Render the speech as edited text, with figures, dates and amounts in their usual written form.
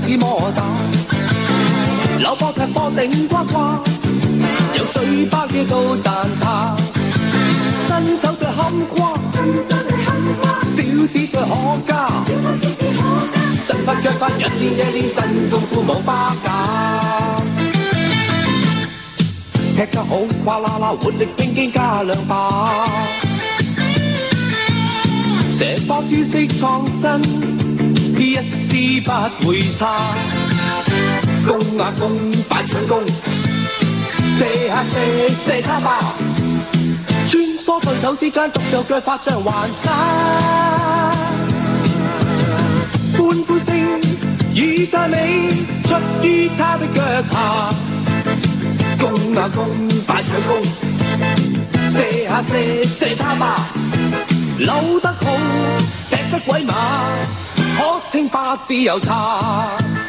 似摩打，扭波踢波頂呱呱，由水巴叫到散塔，新手最坎瓜，小子最可嘉，身法腳法日練夜練真功夫冇巴假。踢得好嘩啦啦，活力拼勁加兩把，射波招式創新，一絲不會差。攻啊攻，擺搶攻，射下射，射他吧。穿梭對手之間，獨有腳法像環沙。歡呼聲與讚美出於他的腳下。攻啊攻，擺搶攻，射下射，射他吧。扭得好，踢得鬼馬，可稱八字又差。